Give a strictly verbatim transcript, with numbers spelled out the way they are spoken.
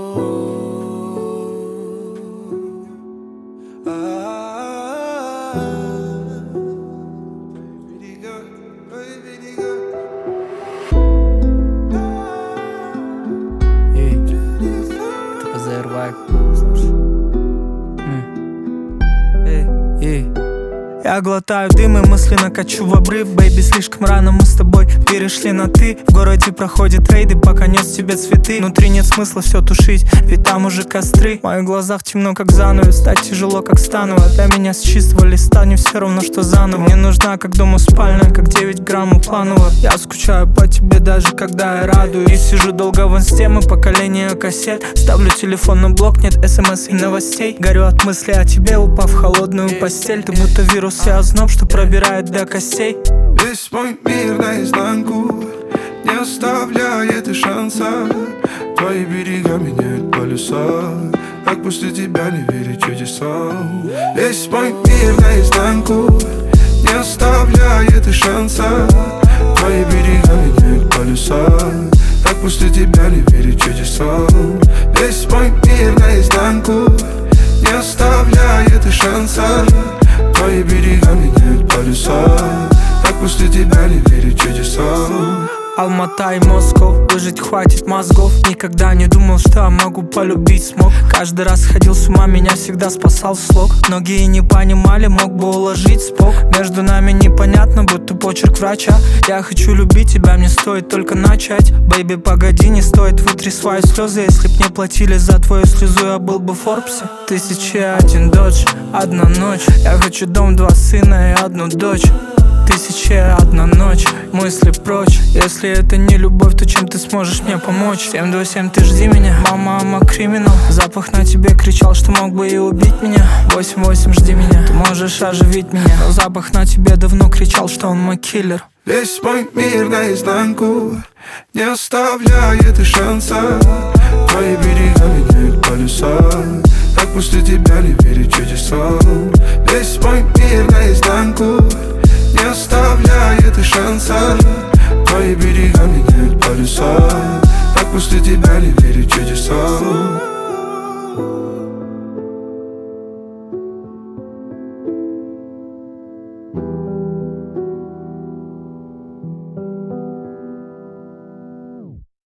Я глотаю дым и мысленно качу в обрыв. Бэйби, слишком рано мы с тобой перешли на ты. В городе проходят рейды, пока нес тебе цветы. Внутри нет смысла все тушить, ведь там уже костры. В моих глазах темно, как занавес, так тяжело, как станово. Для меня с чистого листа не все равно, что заново. Мне нужна, как дома спальная, как девять грамм у планового. Я скучаю по тебе, даже когда я радуюсь. И сижу долго в инсте, мы поколение кассет. Ставлю телефон на блок, нет смс и новостей. Горю от мысли о тебе, упав в холодную постель. Ты будто вирус и озноб, что пробирает до костей. Весь мой мир наизнанку, не оставляет и шанса. Твои берега меняют полюса, как после тебя не верить чудесам. Весь мой мир наизнанку, не оставляет и шанса. Твои берега меняют полюса, как после тебя не верить чудесам. Весь мой мир наизнанку, не оставляет и шанса. Твои берега меняют полюса, как после тебя не верить чудесам. Алмата и Москва, выжить хватит мозгов. Никогда не думал, что я могу полюбить смог. Каждый раз ходил с ума, меня всегда спасал слог. Многие не понимали, мог бы уложить спок. Между нами непонятно, будто почерк врача. Я хочу любить тебя, мне стоит только начать. Бэйби, погоди, не стоит, вытри свои слезы. Если б мне платили за твою слезу, я был бы в Форбсе. Тысяча и один додж, одна ночь. Я хочу дом, два сына и одну дочь. Тысяча и одна ночь, мысли прочь. Если это не любовь, то чем ты сможешь мне помочь? семь два семь, ты жди меня, мама, мама, криминал. Запах на тебе кричал, что мог бы и убить меня. восемь восемь, жди меня, ты можешь оживить меня. Но запах на тебе давно кричал, что он мой киллер. Весь мой мир наизнанку, не оставляет и шанса. Твои берега меняют полюса, как после тебя не верить чудесам. Весь мой мир наизнанку, не оставляет и шанса. Твои берега меняют полюса, как после тебя не верить чудесам.